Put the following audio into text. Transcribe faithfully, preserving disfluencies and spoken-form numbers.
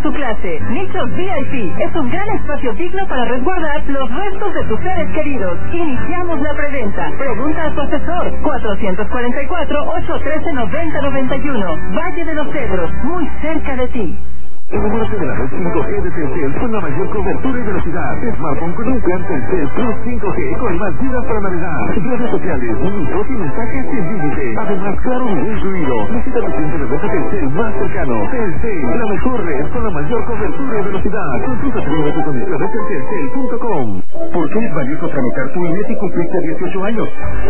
su clase. Nichos V I P es un gran espacio digno para resguardar los restos de tus seres queridos. Iniciamos la preventa. Pregunta a tu asesor. cuatrocientos cuarenta y cuatro, ochocientos trece, noventa noventa y uno. Valle de los Cedros, muy cerca de ti. Enamórate de la red cinco G de Telcel con la mayor cobertura y velocidad. Smartphone con un plan Telcel Plus cinco G con más gigas para navegar. Redes sociales, minutos y mensajes sin límite. Además, claro, incluido. Visita tu centro de venta Telcel más cercano. Telcel, la mejor red con la mayor cobertura y velocidad. Consulta primero tus condiciones en telcel punto com. ¿Por qué es valioso tramitar tu I N E si cumpliste dieciocho años?